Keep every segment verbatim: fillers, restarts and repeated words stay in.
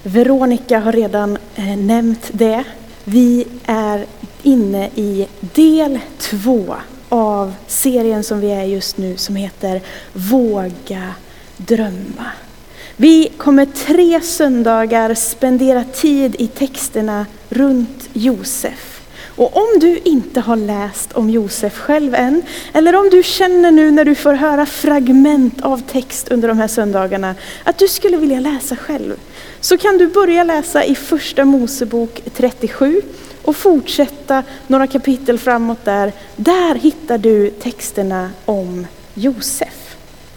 Veronica har redan eh, nämnt det. Vi är inne i del två av serien som vi är just nu som heter Våga drömma. Vi kommer tre söndagar spendera tid i texterna runt Josef. Och om du inte har läst om Josef själv än, eller om du känner nu när du får höra fragment av text under de här söndagarna att du skulle vilja läsa själv, så kan du börja läsa i första Mosebok trettiosju och fortsätta några kapitel framåt där. Där hittar du texterna om Josef.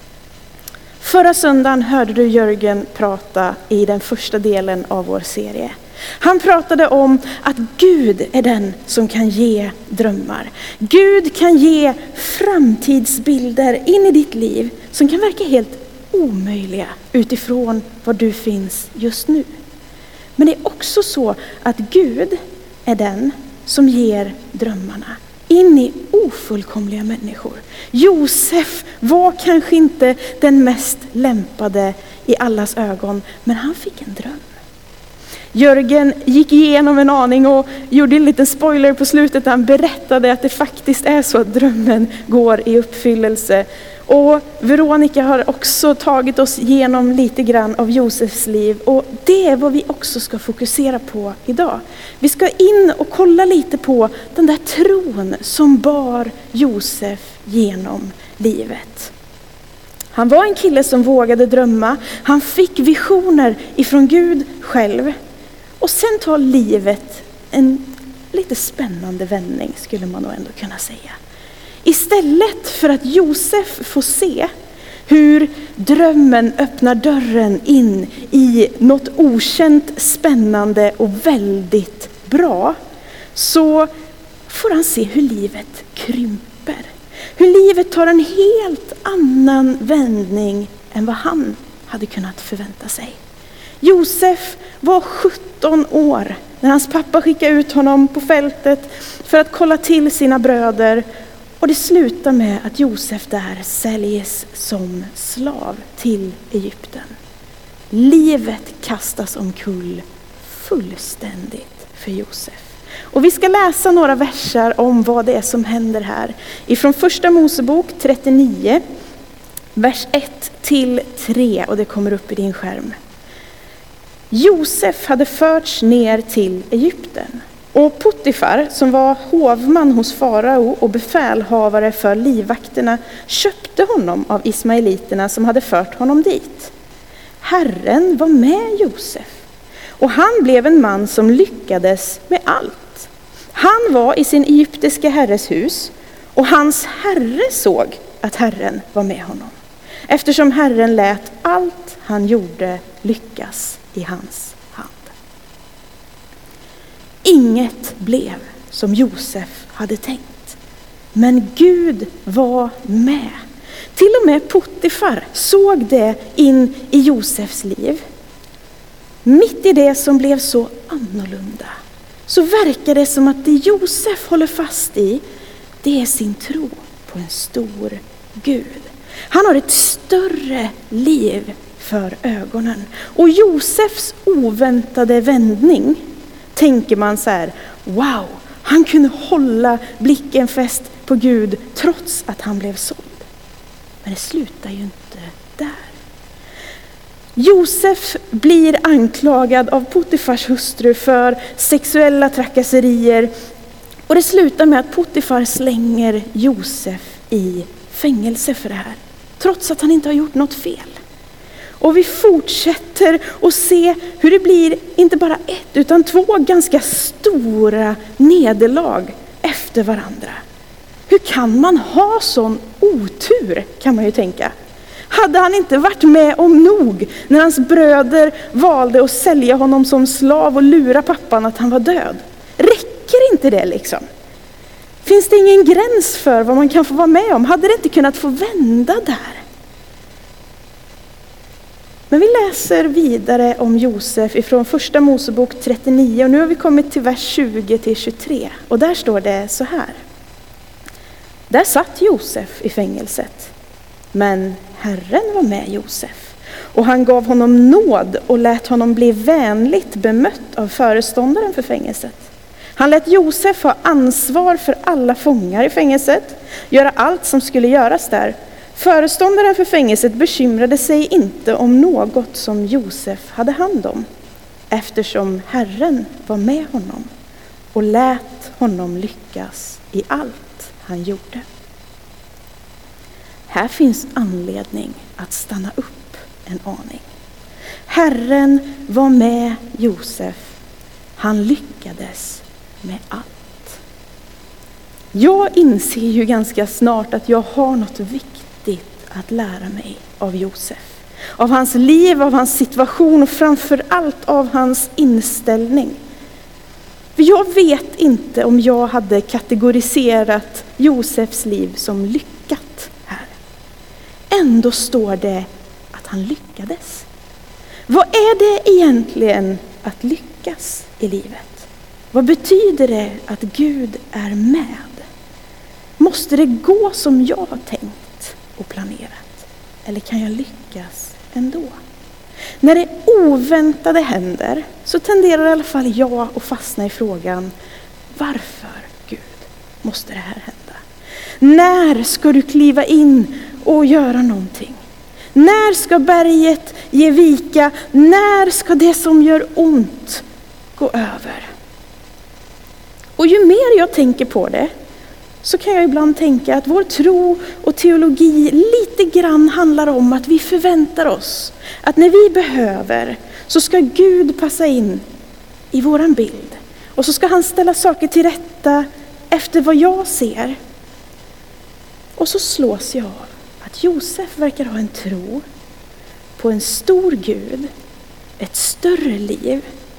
Förra söndagen hörde du Jörgen prata i den första delen av vår serie. Han pratade om att Gud är den som kan ge drömmar. Gud kan ge framtidsbilder in i ditt liv som kan verka helt omöjliga utifrån var du finns just nu. Men det är också så att Gud är den som ger drömmarna in i ofullkomliga människor. Josef var kanske inte den mest lämpade i allas ögon, men han fick en dröm. Jörgen gick igenom en aning och gjorde en liten spoiler på slutet. Han berättade att det faktiskt är så att drömmen går i uppfyllelse. Och Veronica har också tagit oss igenom lite grann av Josefs liv. Och det är vad vi också ska fokusera på idag. Vi ska in och kolla lite på den där tron som bar Josef genom livet. Han var en kille som vågade drömma. Han fick visioner ifrån Gud själv. Och sen tar livet en lite spännande vändning, skulle man nog ändå kunna säga. Istället för att Josef får se hur drömmen öppnar dörren in i något okänt, spännande och väldigt bra, så får han se hur livet krymper. Hur livet tar en helt annan vändning än vad han hade kunnat förvänta sig. Josef var sjutton år när hans pappa skickade ut honom på fältet för att kolla till sina bröder. Och det slutar med att Josef där säljs som slav till Egypten. Livet kastas omkull fullständigt för Josef. Och vi ska läsa några verser om vad det är som händer här. Ifrån första Mosebok trettionio, vers ett till tre, och det kommer upp i din skärm. Josef hade förts ner till Egypten. Och Potifar, som var hovman hos farao och befälhavare för livvakterna, köpte honom av ismaeliterna som hade fört honom dit. Herren var med Josef, och han blev en man som lyckades med allt. Han var i sin egyptiska herres hus, och hans herre såg att Herren var med honom, eftersom Herren lät allt han gjorde lyckas i hans hand. Inget blev som Josef hade tänkt, men Gud var med. Till och med Potifar såg det in i Josefs liv. Mitt i det som blev så annorlunda, så verkar det som att det Josef håller fast i, det är sin tro på en stor Gud. Han har ett större liv för ögonen. Och Josefs oväntade vändning, tänker man så här: wow, han kunde hålla blicken fäst på Gud trots att han blev såld. Men det slutar ju inte där. Josef blir anklagad av Potifars hustru för sexuella trakasserier, och det slutar med att Potifar slänger Josef i fängelse för det här, trots att han inte har gjort något fel. Och vi fortsätter att se hur det blir inte bara ett utan två ganska stora nederlag efter varandra. Hur kan man ha sån otur, kan man ju tänka. Hade han inte varit med om nog när hans bröder valde att sälja honom som slav och lura pappan att han var död? Räcker inte det liksom? Finns det ingen gräns för vad man kan få vara med om? Hade det inte kunnat få vända där? Men vi läser vidare om Josef ifrån första Mosebok trettionio, och nu har vi kommit till vers tjugo till tjugotre. Och där står det så här: Där satt Josef i fängelset, men Herren var med Josef och han gav honom nåd och lät honom bli vänligt bemött av föreståndaren för fängelset. Han lät Josef ha ansvar för alla fångar i fängelset, göra allt som skulle göras där. Föreståndaren för fängelset bekymrade sig inte om något som Josef hade hand om, eftersom Herren var med honom och lät honom lyckas i allt han gjorde. Här finns anledning att stanna upp en aning. Herren var med Josef. Han lyckades med allt. Jag inser ju ganska snart att jag har något viktigt att lära mig av Josef. Av hans liv, av hans situation och framför allt av hans inställning. För jag vet inte om jag hade kategoriserat Josefs liv som lyckat här. Ändå står det att han lyckades. Vad är det egentligen att lyckas i livet? Vad betyder det att Gud är med? Måste det gå som jag har tänkt och planerat? Eller kan jag lyckas ändå? När det oväntade händer så tenderar i alla fall jag att fastna i frågan: varför, Gud, måste det här hända? När ska du kliva in och göra någonting? När ska berget ge vika? När ska det som gör ont gå över? Och ju mer jag tänker på det, så kan jag ibland tänka att vår tro och teologi lite grann handlar om att vi förväntar oss att när vi behöver så ska Gud passa in i våran bild. Och så ska han ställa saker till rätta efter vad jag ser. Och så slås jag av att Josef verkar ha en tro på en stor Gud, ett större liv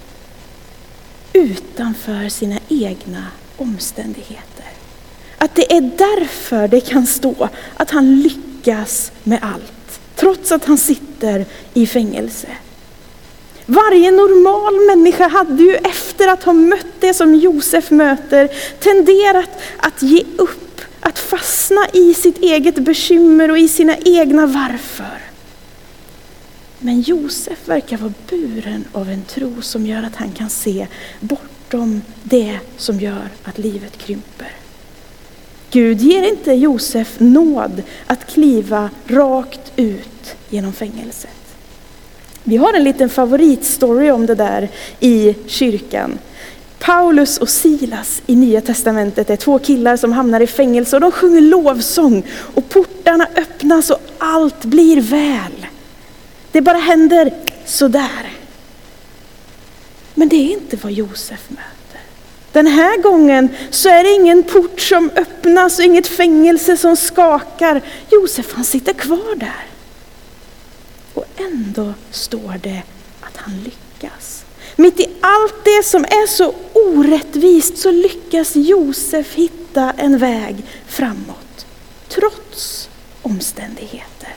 utanför sina egna omständigheter. Att det är därför det kan stå att han lyckas med allt, trots att han sitter i fängelse. Varje normal människa hade ju efter att ha mött det som Josef möter tenderat att ge upp, att fastna i sitt eget bekymmer och i sina egna varför. Men Josef verkar vara buren av en tro som gör att han kan se bortom det som gör att livet krymper. Gud ger inte Josef nåd att kliva rakt ut genom fängelset. Vi har en liten favoritstory om det där i kyrkan. Paulus och Silas i Nya testamentet är två killar som hamnar i fängelse och de sjunger lovsång och portarna öppnas och allt blir väl. Det bara händer sådär. Men det är inte vad Josef möter. Den här gången så är det ingen port som öppnas och inget fängelse som skakar. Josef, han sitter kvar där. Och ändå står det att han lyckas. Mitt i allt det som är så orättvist så lyckas Josef hitta en väg framåt. Trots omständigheter.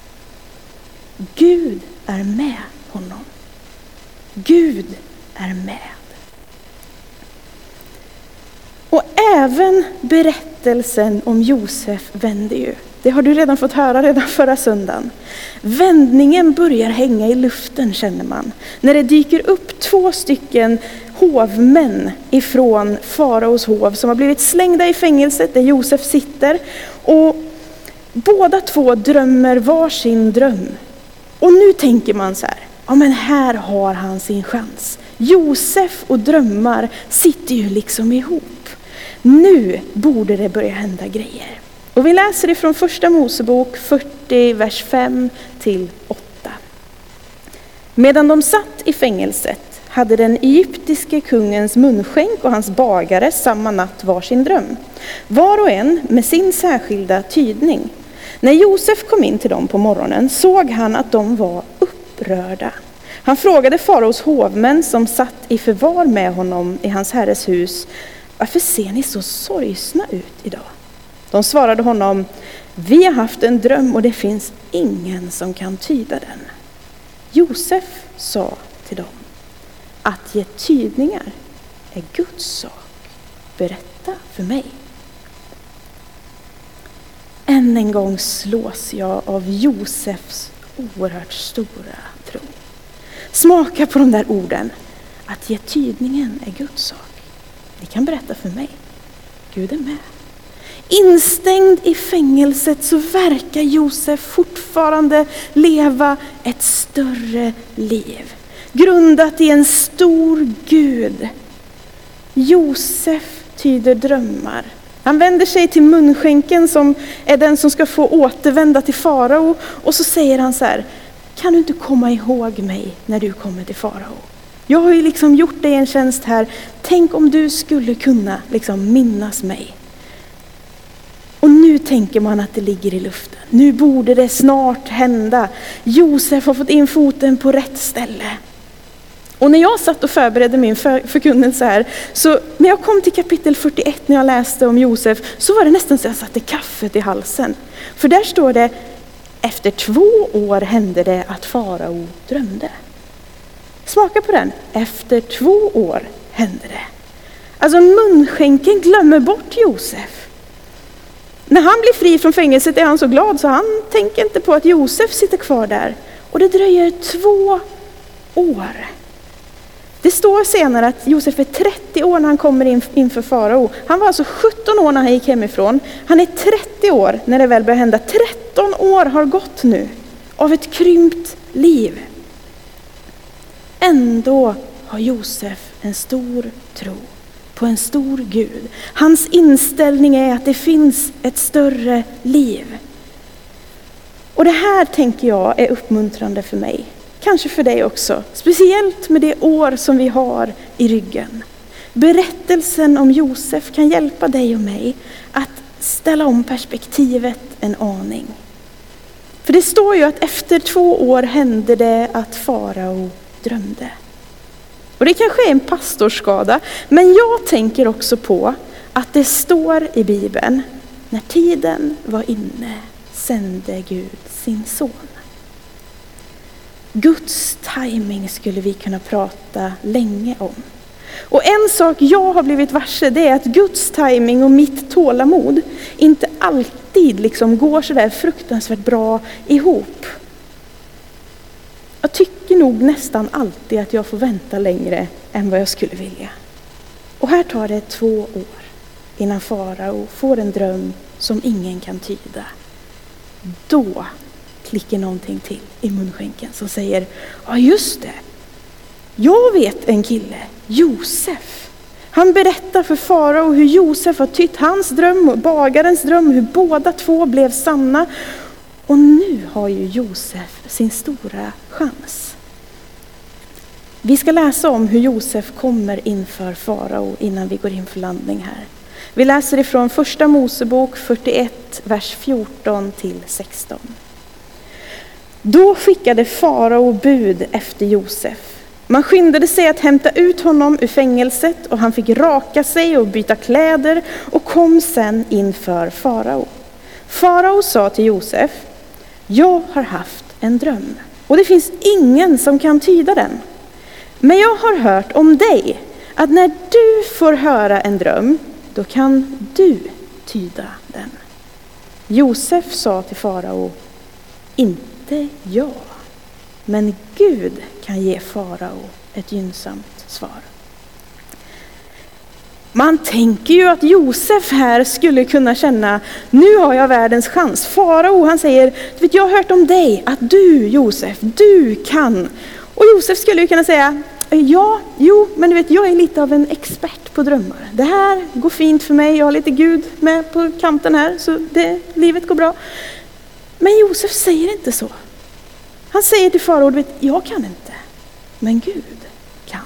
Gud är med honom. Gud är med. Och även berättelsen om Josef vänder ju. Det har du redan fått höra redan förra söndagen. Vändningen börjar hänga i luften, känner man. När det dyker upp två stycken hovmän ifrån faraos hov som har blivit slängda i fängelset där Josef sitter. Och båda två drömmer varsin dröm. Och nu tänker man så här: ja, men här har han sin chans. Josef och drömmar sitter ju liksom ihop. Nu borde det börja hända grejer. Och vi läser ifrån första Mosebok fyrtio, vers fem till åtta. Medan de satt i fängelset hade den egyptiske kungens munskänk och hans bagare samma natt var sin dröm. Var och en med sin särskilda tydning. När Josef kom in till dem på morgonen såg han att de var upprörda. Han frågade faraos hovmän som satt i förvar med honom i hans herres hus: varför ser ni så sorgsna ut idag? De svarade honom: vi har haft en dröm och det finns ingen som kan tyda den. Josef sa till dem: att ge tydningar är Guds sak. Berätta för mig. Än en gång slås jag av Josefs oerhört stora tro. Smaka på de där orden. Att ge tydningen är Guds sak. Ni kan berätta för mig. Gud är med. Instängd i fängelset så verkar Josef fortfarande leva ett större liv. Grundat i en stor Gud. Josef tyder drömmar. Han vänder sig till munskänken som är den som ska få återvända till farao. Och så säger han så här: kan du inte komma ihåg mig när du kommer till farao? Jag har ju liksom gjort dig en tjänst här. Tänk om du skulle kunna liksom minnas mig. Och nu tänker man att det ligger i luften. Nu borde det snart hända. Josef har fått in foten på rätt ställe. Och när jag satt och förberedde min för- förkunnelse här, så när jag kom till kapitel fyrtioett när jag läste om Josef, så var det nästan så jag satte kaffet i halsen. För där står det: efter två år hände det att farao drömde. Smaka på den. Efter två år hände det. Alltså munskänken glömmer bort Josef. När han blir fri från fängelset är han så glad så han tänker inte på att Josef sitter kvar där. Och det dröjer två år. Det står senare att Josef är trettio år när han kommer in inför farao. Han var alltså sjutton år när han gick hemifrån. Han är trettio år när det väl börjar hända. tretton år har gått nu av ett krympt liv. Ändå har Josef en stor tro på en stor Gud. Hans inställning är att det finns ett större liv. Och det här tänker jag är uppmuntrande för mig. Kanske för dig också. Speciellt med det år som vi har i ryggen. Berättelsen om Josef kan hjälpa dig och mig att ställa om perspektivet en aning. För det står ju att efter två år hände det att farao drömde. Och det kanske är en pastorsskada, men jag tänker också på att det står i Bibeln: när tiden var inne sände Gud sin son. Guds timing skulle vi kunna prata länge om. Och en sak jag har blivit varse, det är att Guds timing och mitt tålamod inte alltid liksom går så där fruktansvärt bra ihop. Jag tycker nog nästan alltid att jag får vänta längre än vad jag skulle vilja. Och här tar det två år innan farao får en dröm som ingen kan tyda. Då klickar någonting till i munskänken som säger: ja just det, jag vet en kille, Josef. Han berättar för farao hur Josef har tytt hans dröm och bagarens dröm, hur båda två blev sanna. Och nu har ju Josef sin stora chans. Vi ska läsa om hur Josef kommer inför farao innan vi går in för landning här. Vi läser ifrån första Mosebok fyrtioett, vers fjorton till sexton. Då skickade farao bud efter Josef. Man skyndade sig att hämta ut honom ur fängelset och han fick raka sig och byta kläder och kom sen inför farao. Farao sa till Josef: jag har haft en dröm och det finns ingen som kan tyda den. Men jag har hört om dig att när du får höra en dröm, då kan du tyda den. Josef sa till farao: inte jag, men Gud kan ge farao ett gynnsamt svar. Man tänker ju att Josef här skulle kunna känna: nu har jag världens chans. Farao, han säger: du vet, jag har hört om dig att du, Josef, du kan. Och Josef skulle ju kunna säga: ja, jo, men du vet, jag är lite av en expert på drömmar. Det här går fint för mig, jag har lite Gud med på kanten här, så det, livet går bra. Men Josef säger inte så. Han säger till farao: du vet, jag kan inte, men Gud kan.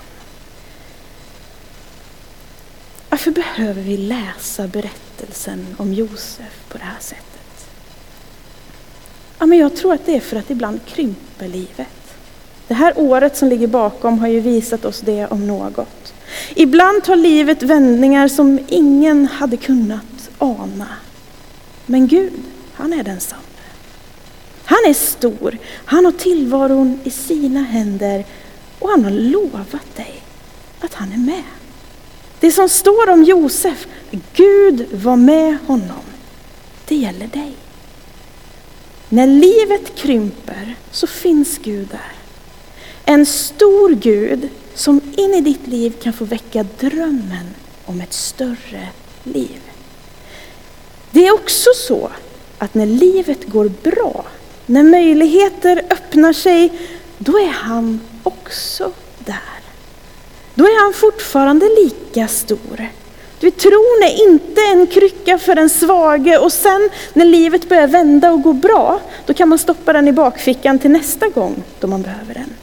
Varför behöver vi läsa berättelsen om Josef på det här sättet? Ja, men jag tror att det är för att ibland krymper livet. Det här året som ligger bakom har ju visat oss det om något. Ibland tar livet vändningar som ingen hade kunnat ana. Men Gud, han är densamme. Han är stor, han har tillvaron i sina händer och han har lovat dig att han är med. Det som står om Josef, Gud var med honom, det gäller dig. När livet krymper så finns Gud där. En stor Gud som in i ditt liv kan få väcka drömmen om ett större liv. Det är också så att när livet går bra, när möjligheter öppnar sig, då är han också där. Då är han fortfarande lika stor. Du, tron är inte en krycka för den svage, och sen när livet börjar vända och gå bra, då kan man stoppa den i bakfickan till nästa gång då man behöver den.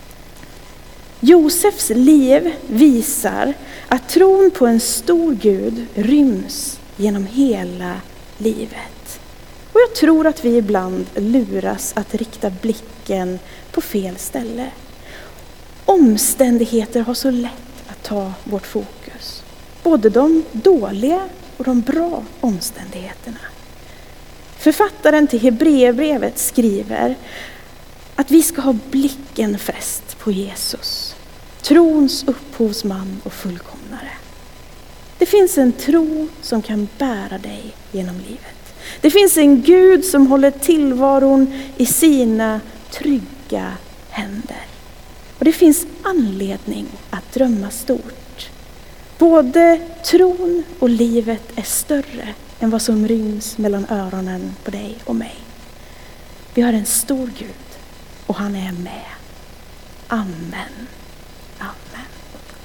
Josefs liv visar att tron på en stor Gud ryms genom hela livet. Och jag tror att vi ibland luras att rikta blicken på fel ställe. Omständigheter har så lätt att ta vårt fokus. Både de dåliga och de bra omständigheterna. Författaren till Hebreerbrevet skriver att vi ska ha blicken fäst på Jesus, trons upphovsman och fullkomnare. Det finns en tro som kan bära dig genom livet. Det finns en Gud som håller tillvaron i sina trygga händer. Och det finns anledning att drömma stort. Både tron och livet är större än vad som ryms mellan öronen på dig och mig. Vi har en stor Gud och han är med. Amen.